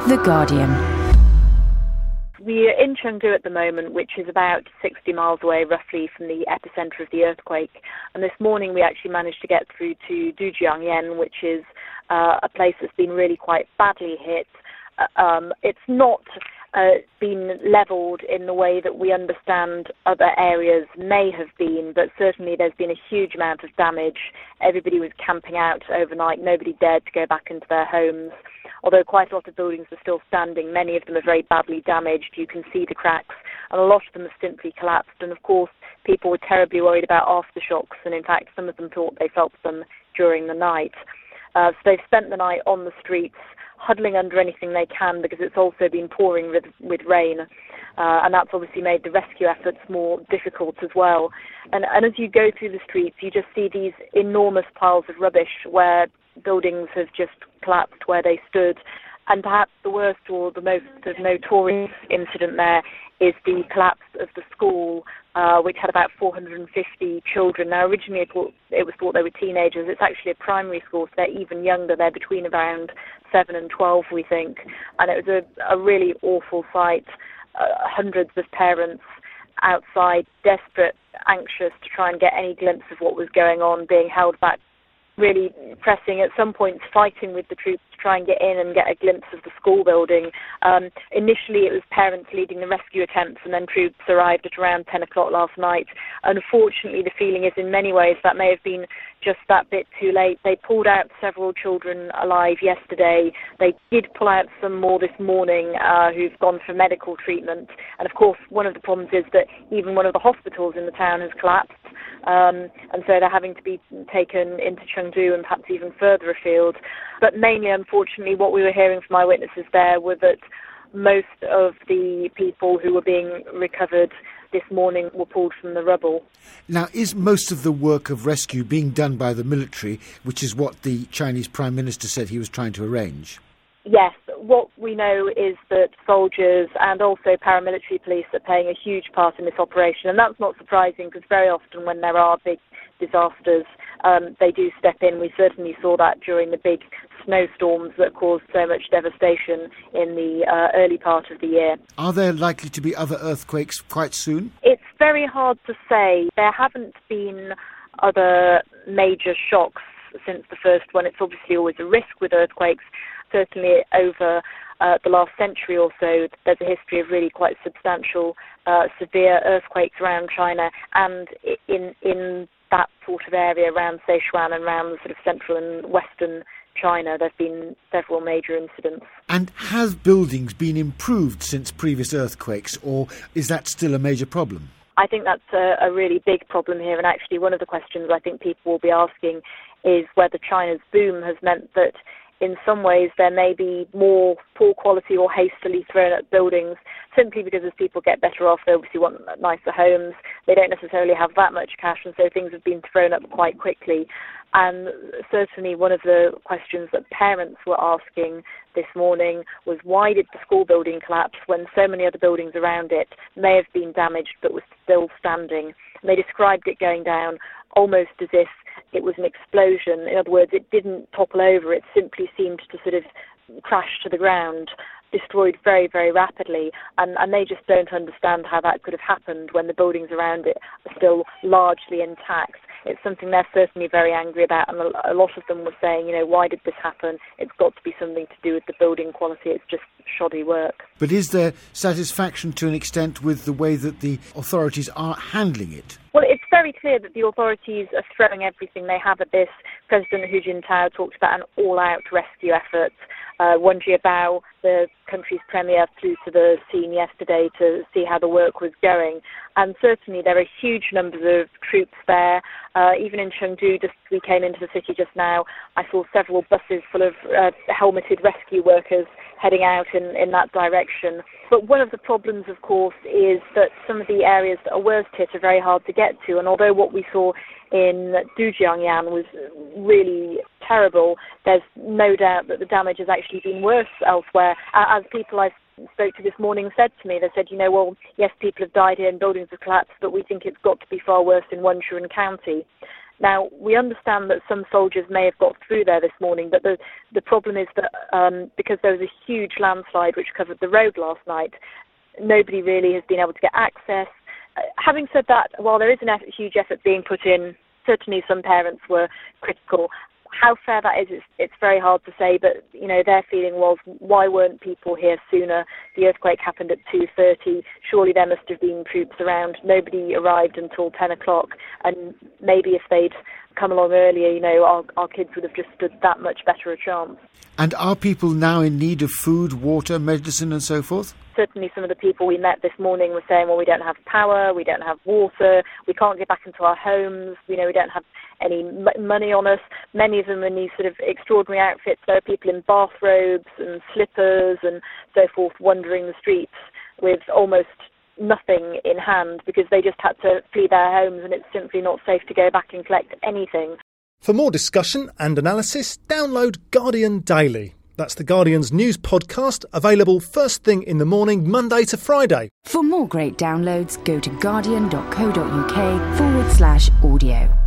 The Guardian. We are in Chengdu at the moment, which is about 60 miles away roughly from the epicentre of the earthquake. And this morning we actually managed to get through to Dujiangyan, which is a place that's been really quite badly hit. It's not been levelled in the way that we understand other areas may have been, but certainly there's been a huge amount of damage. Everybody was camping out overnight. Nobody dared to go back into their homes. Although quite a lot of buildings are still standing, many of them are very badly damaged. You can see the cracks, and a lot of them have simply collapsed. And of course, people were terribly worried about aftershocks, and in fact, some of them thought they felt them during the night. So they've spent the night on the streets, huddling under anything they can, because it's also been pouring with rain. And that's obviously made the rescue efforts more difficult as well. And as you go through the streets, you just see these enormous piles of rubbish where buildings have just collapsed where they stood. And perhaps the worst or the most notorious incident there is the collapse of the school, which had about 450 children. Now, originally it was thought they were teenagers. It's actually a primary school, so they're even younger. They're between around 7 and 12, we think. And it was a really awful sight. Hundreds of parents outside, desperate, anxious to try and get any glimpse of what was going on, being held back, really pressing, at some points fighting with the troops to try and get in and get a glimpse of the school building. Initially it was parents leading the rescue attempts, and then troops arrived at around 10 o'clock last night. Unfortunately, the feeling is in many ways that may have been just that bit too late. They pulled out several children alive yesterday. They did pull out some more this morning who've gone for medical treatment. And of course, one of the problems is that even one of the hospitals in the town has collapsed. And so they're having to be taken into Chengdu and perhaps even further afield. But mainly, unfortunately, what we were hearing from eyewitnesses there were that most of the people who were being recovered this morning were pulled from the rubble. Now, is most of the work of rescue being done by the military, which is what the Chinese Prime Minister said he was trying to arrange? Yes. What we know is that soldiers and also paramilitary police are playing a huge part in this operation, and that's not surprising because very often when there are big disasters, they do step in. We certainly saw that during the big snowstorms that caused so much devastation in the early part of the year. Are there likely to be other earthquakes quite soon? It's very hard to say. There haven't been other major shocks since the first one. It's obviously always a risk with earthquakes. Certainly over the last century or so, there's a history of really quite substantial, severe earthquakes around China, and in that sort of area around Sichuan and around the sort of central and western China, there have been several major incidents. And have buildings been improved since previous earthquakes, or is that still a major problem? I think that's a really big problem here, and actually one of the questions I think people will be asking is whether China's boom has meant that in some ways there may be more poor quality or hastily thrown at buildings simply because as people get better off, they obviously want nicer homes. They don't necessarily have that much cash, and so things have been thrown up quite quickly. And certainly one of the questions that parents were asking this morning was, why did the school building collapse when so many other buildings around it may have been damaged but were still standing? And they described it going down almost as if it was an explosion. In other words, it didn't topple over, it simply seemed to sort of crash to the ground, destroyed very, very rapidly, and they just don't understand how that could have happened when the buildings around it are still largely intact. It's something they're certainly very angry about, and a lot of them were saying, why did this happen? It's got to be something to do with the building quality. It's just shoddy work. But is there satisfaction to an extent with the way that the authorities are handling it? Well, it's very clear that the authorities are throwing everything they have at this. President Hu Jintao talked about an all-out rescue effort. Wen Jiabao, the country's premier, flew to the scene yesterday to see how the work was going. And certainly there are huge numbers of troops there. Even in Chengdu, just we came into the city just now, I saw several buses full of helmeted rescue workers heading out in that direction. But one of the problems, of course, is that some of the areas that are worst hit are very hard to get to. And although what we saw in Dujiangyan was really terrible, there's no doubt that the damage has actually been worse elsewhere. As people I spoke to this morning said to me, they said, well, yes, people have died here and buildings have collapsed, but we think it's got to be far worse in Wenchuan County. Now, we understand that some soldiers may have got through there this morning, but the problem is that because there was a huge landslide which covered the road last night, nobody really has been able to get access. Having said that, while there is a huge effort being put in, certainly some parents were critical. How fair that is, it's very hard to say, but, their feeling was, why weren't people here sooner? The earthquake happened at 2:30. Surely there must have been troops around. Nobody arrived until 10 o'clock, and maybe if they'd come along earlier, our kids would have just stood that much better a chance. And are people now in need of food, water, medicine and so forth? Certainly some of the people we met this morning were saying, well, we don't have power, we don't have water, we can't get back into our homes, we don't have any money on us. Many of them are in these sort of extraordinary outfits. There are people in bathrobes and slippers and so forth wandering the streets with almost nothing in hand because they just had to flee their homes, and it's simply not safe to go back and collect anything. For more discussion and analysis, download Guardian Daily. That's the Guardian's news podcast, available first thing in the morning, Monday to Friday. For more great downloads, go to guardian.co.uk/audio.